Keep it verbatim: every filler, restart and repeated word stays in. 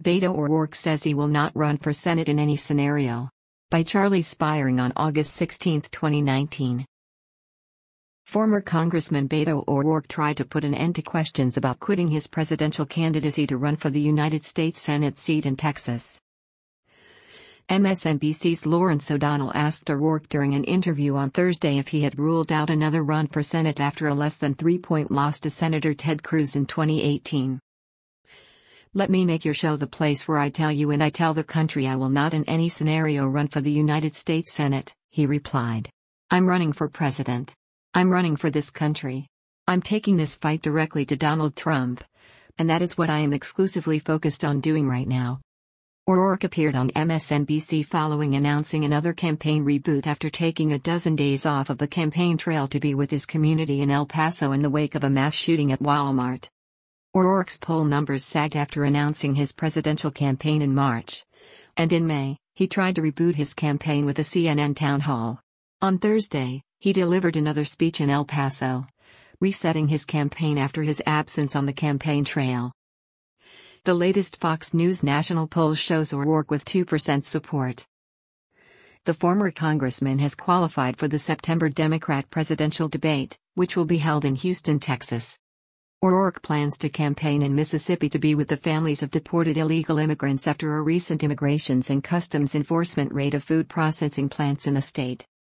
Beto O'Rourke says he will not run for Senate in any scenario. By Charlie Spiering on August sixteenth, twenty nineteen. Former Congressman Beto O'Rourke tried to put an end to questions about quitting his presidential candidacy to run for the United States Senate seat in Texas. M S N B C's Lawrence O'Donnell asked O'Rourke during an interview on Thursday if he had ruled out another run for Senate after a less than three-point loss to Senator Ted Cruz in twenty eighteen. "Let me make your show the place where I tell you and I tell the country I will not in any scenario run for the United States Senate," he replied. "I'm running for president. I'm running for this country. I'm taking this fight directly to Donald Trump. And that is what I am exclusively focused on doing right now." O'Rourke appeared on M S N B C following announcing another campaign reboot after taking a dozen days off of the campaign trail to be with his community in El Paso in the wake of a mass shooting at Walmart. O'Rourke's poll numbers sagged after announcing his presidential campaign in March. And in May, he tried to reboot his campaign with a C N N town hall. On Thursday, he delivered another speech in El Paso, resetting his campaign after his absence on the campaign trail. The latest Fox News national poll shows O'Rourke with two percent support. The former congressman has qualified for the September Democrat presidential debate, which will be held in Houston, Texas. O'Rourke plans to campaign in Mississippi to be with the families of deported illegal immigrants after a recent Immigrations and Customs Enforcement raid of food processing plants in the state.